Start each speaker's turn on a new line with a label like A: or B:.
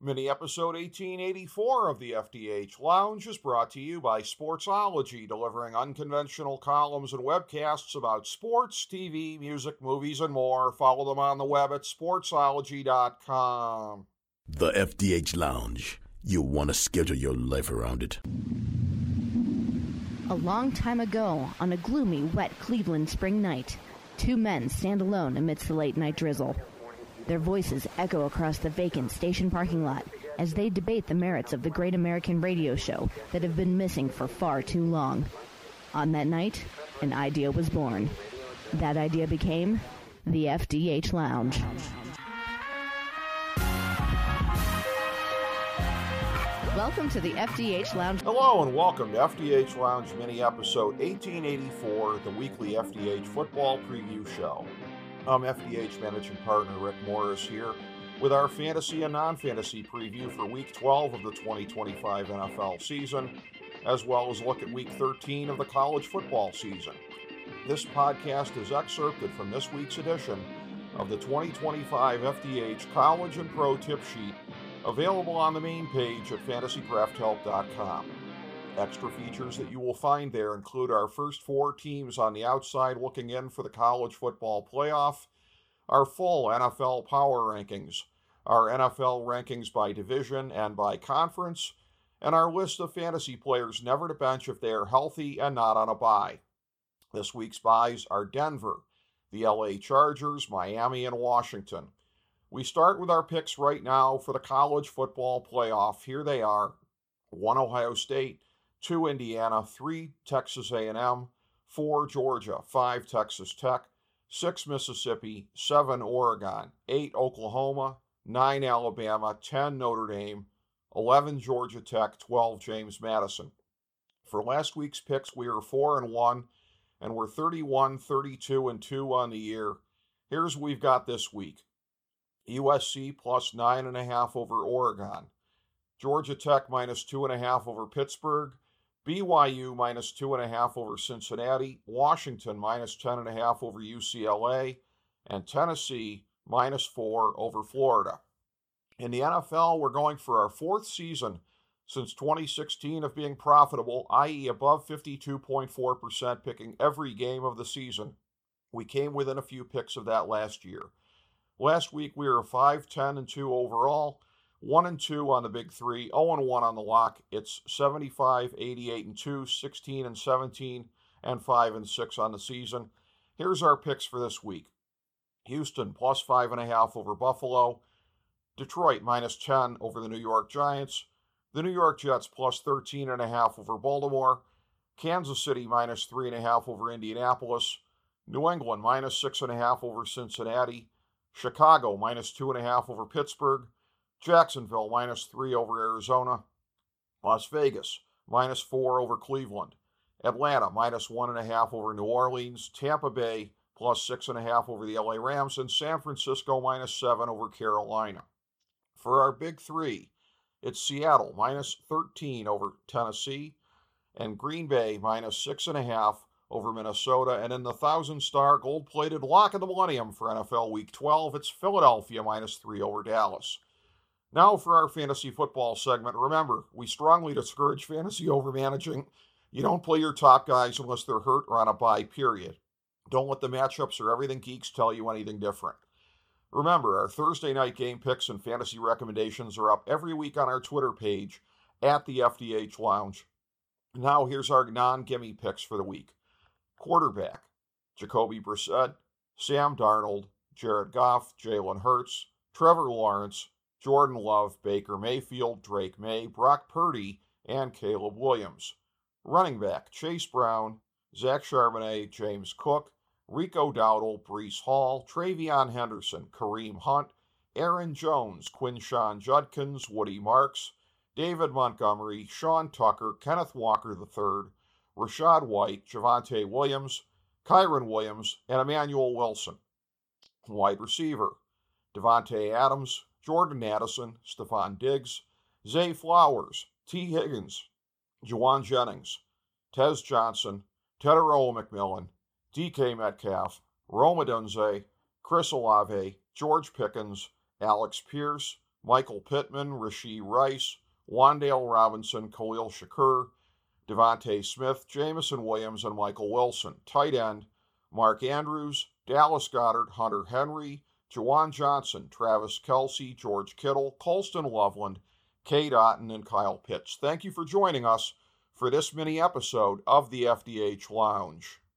A: Mini episode 1884 of the FDH Lounge is brought to you by Sportsology, delivering unconventional columns and webcasts about sports, TV, music, movies, and more. Follow them on the web at sportsology.com.
B: The FDH Lounge. You'll want to schedule your life around it.
C: A long time ago, on a gloomy, wet Cleveland spring night, two men stand alone amidst the late-night drizzle. Their voices echo across the vacant station parking lot as they debate the merits of the great American radio show that have been missing for far too long. On that night, an idea was born. That idea became the FDH Lounge. Welcome to the FDH Lounge.
A: Hello and welcome to FDH Lounge mini episode 1884, the weekly FDH football preview show. I'm FDH Managing Partner Rick Morris here with our fantasy and non-fantasy preview for Week 12 of the 2025 NFL season, as well as a look at Week 13 of the college football season. This podcast is excerpted from this week's edition of the 2025 FDH College and Pro Tip Sheet, available on the main page at fantasycrafthelp.com. Extra features that you will find there include our first four teams on the outside looking in for the college football playoff, our full NFL power rankings, our NFL rankings by division and by conference, and our list of fantasy players never to bench if they are healthy and not on a bye. This week's byes are Denver, the LA Chargers, Miami, and Washington. We start with our picks right now for the college football playoff. Here they are: 1 Ohio State, 2 Indiana, 3 Texas A&M, 4 Georgia, 5 Texas Tech, 6 Mississippi, 7 Oregon, 8 Oklahoma, 9 Alabama, 10 Notre Dame, 11 Georgia Tech, 12 James Madison. For last week's picks, we are 4-1, and we're 31, 32, and 2 on the year. Here's what we've got this week: USC plus 9.5 over Oregon, Georgia Tech minus 2.5 over Pittsburgh, BYU minus 2.5 over Cincinnati, Washington minus 10.5 over UCLA, and Tennessee minus 4 over Florida. In the NFL, we're going for our fourth season since 2016 of being profitable, i.e. above 52.4%, picking every game of the season. We came within a few picks of that last year. Last week, we were 5-10-2 overall, 1-2 on the big three, 0-1 on the lock. It's 75, 88-2, 16-17, and 5-6 on the season. Here's our picks for this week: Houston plus 5.5 over Buffalo, Detroit minus 10 over the New York Giants, the New York Jets plus 13.5 over Baltimore, Kansas City minus 3.5 over Indianapolis, New England minus 6.5 over Cincinnati, Chicago minus 2.5 over Pittsburgh, Jacksonville minus 3 over Arizona, Las Vegas minus 4 over Cleveland, Atlanta minus 1.5 over New Orleans, Tampa Bay plus 6.5 over the LA Rams, and San Francisco minus 7 over Carolina. For our big three, it's Seattle minus 13 over Tennessee, and Green Bay minus 6.5 over Minnesota. And in the 1,000-star gold-plated lock of the millennium for NFL Week 12, it's Philadelphia minus 3 over Dallas. Now for our fantasy football segment. Remember, we strongly discourage fantasy overmanaging. You don't play your top guys unless they're hurt or on a bye, period. Don't let the matchups or everything geeks tell you anything different. Remember, our Thursday night game picks and fantasy recommendations are up every week on our Twitter page at the FDH Lounge. Now here's our non-gimme picks for the week. Quarterback: Jacoby Brissett, Sam Darnold, Jared Goff, Jalen Hurts, Trevor Lawrence, Jordan Love, Baker Mayfield, Drake May, Brock Purdy, and Caleb Williams. Running back: Chase Brown, Zach Charbonnet, James Cook, Rico Dowdle, Breece Hall, Travion Henderson, Kareem Hunt, Aaron Jones, Quinshawn Judkins, Woody Marks, David Montgomery, Sean Tucker, Kenneth Walker III, Rachaad White, Javonte Williams, Kyren Williams, and Emmanuel Wilson. Wide receiver: Devontae Adams, Jordan Addison, Stephon Diggs, Zay Flowers, T. Higgins, Juwan Jennings, Tez Johnson, Tetairoa McMillan, DK Metcalf, Rome Odunze, Chris Olave, George Pickens, Alex Pierce, Michael Pittman, Rashee Rice, Wan'Dale Robinson, Khalil Shakur, Devontae Smith, Jameson Williams, and Michael Wilson. Tight end, Mark Andrews, Dallas Goedert, Hunter Henry, Juwan Johnson, Travis Kelce, George Kittle, Colston Loveland, Cade Otton, and Kyle Pitts. Thank you for joining us for this mini episode of the FDH Lounge.